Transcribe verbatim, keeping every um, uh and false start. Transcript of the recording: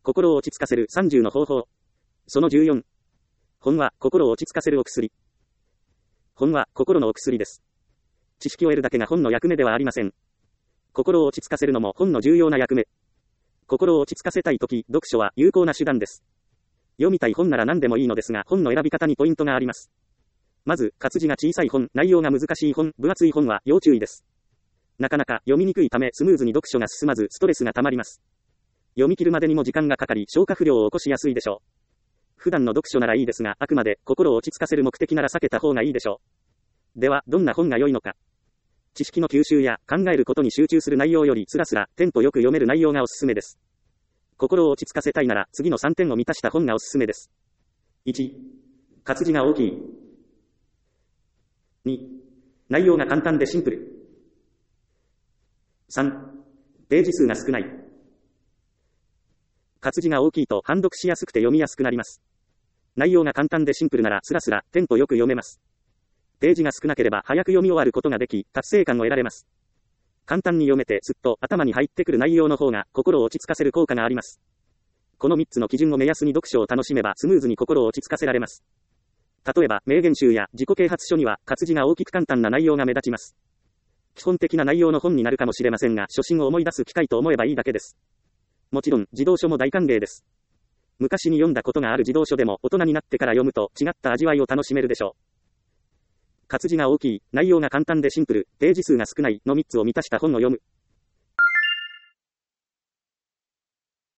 心を落ち着かせるさんじゅうの方法。そのじゅうよん。本は心を落ち着かせるお薬。本は心のお薬です。知識を得るだけが本の役目ではありません。心を落ち着かせるのも本の重要な役目。心を落ち着かせたいとき、読書は有効な手段です。読みたい本なら何でもいいのですが、本の選び方にポイントがあります。まず、活字が小さい本、内容が難しい本、分厚い本は要注意です。なかなか読みにくいためスムーズに読書が進まずストレスがたまります。読み切るまでにも時間がかかり消化不良を起こしやすいでしょう。普段の読書ならいいですが、あくまで心を落ち着かせる目的なら避けた方がいいでしょう。では、どんな本が良いのか。知識の吸収や考えることに集中する内容よりスラスラ、テンポよく読める内容がおすすめです。心を落ち着かせたいなら次のさんてんを満たした本がおすすめです。いち. 活字が大きい。に. 内容が簡単でシンプル。さん. ページ数が少ない。活字が大きいと判読しやすくて読みやすくなります。内容が簡単でシンプルならスラスラ、テンポよく読めます。ページが少なければ早く読み終わることができ、達成感を得られます。簡単に読めてすっと頭に入ってくる内容の方が心を落ち着かせる効果があります。このみっつの基準を目安に読書を楽しめばスムーズに心を落ち着かせられます。例えば、名言集や自己啓発書には活字が大きく簡単な内容が目立ちます。基本的な内容の本になるかもしれませんが、初心を思い出す機会と思えばいいだけです。もちろん、児童書も大歓迎です。昔に読んだことがある児童書でも大人になってから読むと違った味わいを楽しめるでしょう。活字が大きい、内容が簡単でシンプル、ページ数が少ないのみっつを満たした本を読む。